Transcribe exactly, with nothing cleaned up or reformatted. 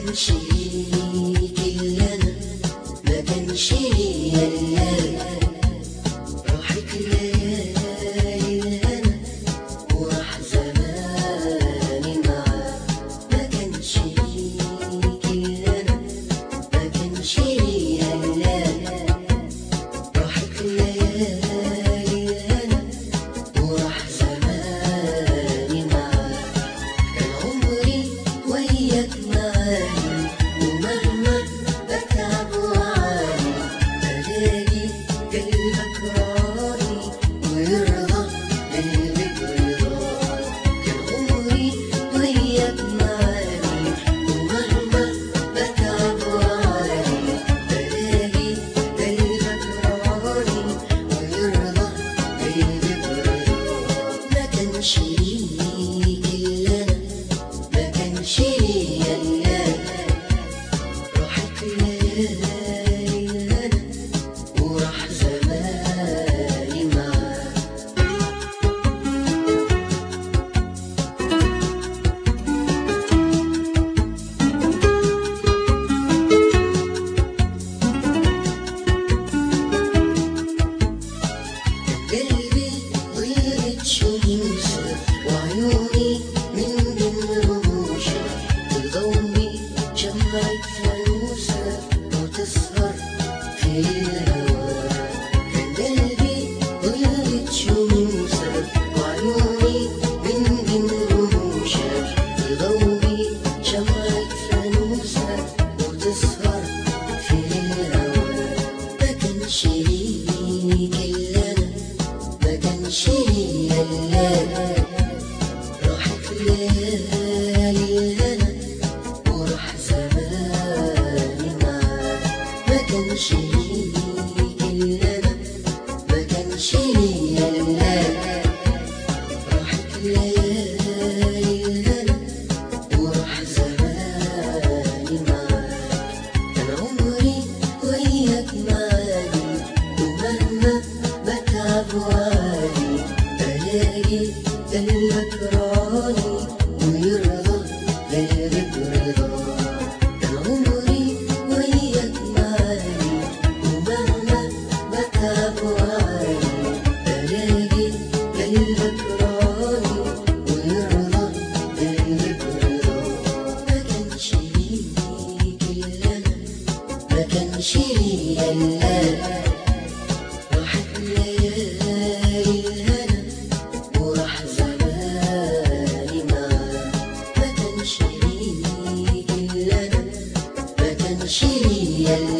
كانش ليك إلا أنا، ما كانش ليا إلا أنا. راحت ليالي الهنا وراح زماني معاك، ما كانش ليك إلا أنا، ما كانش ليا إلا أنا. راحت ليالي الهنا وراح زماني معاك، كان عمري وياك معاني، ومهما بتعب وعاني بلاقي قلبك راضي ويرضى قلبي برضاك. كان عمري وياك معاني، ومهما بتعب وعاني بلاقي قلبك راضي ويرضى قلبي برضاك. ما كانش ليك إلا أنا، ما كانش ليا إلا أنا. راحت ليالي الهنا وراح زماني معاك. قلبي ضلت شموسك وعيوني من بين رموشك، تضوي شمعة فانوسك وتسهر في الهوا. كان قلبي ضلت شموسك وعيوني من بين رموشك، تضوي شمعة فانوسك وتسهر في الهوا. ما كانش ليك إلا أنا، ما كانش ليا إلا أنا. راحت ليالي الهنا وراح زماني معاك، ما كانش ليك إلا أنا، ما كانش ليا إلا أنا. راحت ليالي الهنا وراح زماني معاك، كان عمري وياك معاني، ومهما بتعب وعاني بلاقي قلبك راضي ويرضى قلبي برضاك. كان عمري وياك معاني، ومهما بتعب وعاني بلاقي قلبك راضي ويرضى قلبي برضاك. ما كانش ليك إلا أنا، ما كانش ليا إلا أنا. راحت ليالي الهنا وراح زماني معاك، ما كانش ليك إلا أنا، ما كانش ليا إلا